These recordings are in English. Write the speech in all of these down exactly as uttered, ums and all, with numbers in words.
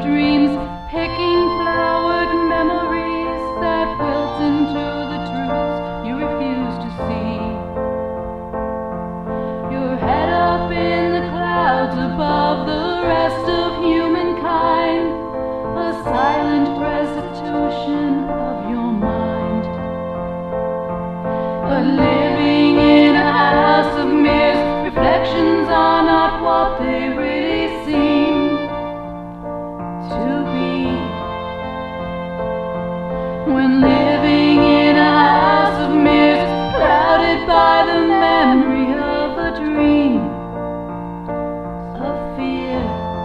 dreams, picking flowered memories that wilt into the truths you refuse to see. Your head up in the clouds above the rest of humankind, a silent restitution of your mind. But living in a house of mirrors, reflections are not what they really seem to be. When living in a house of mirrors, clouded by the memory of a dream of fear,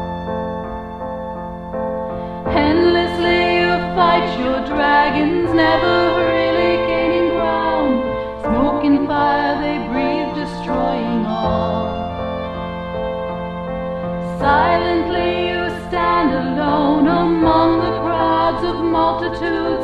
endlessly you fight your dragons, never really gaining ground. Smoke and fire they breathe, destroying all. Silently you stand alone among the crowds of multitudes.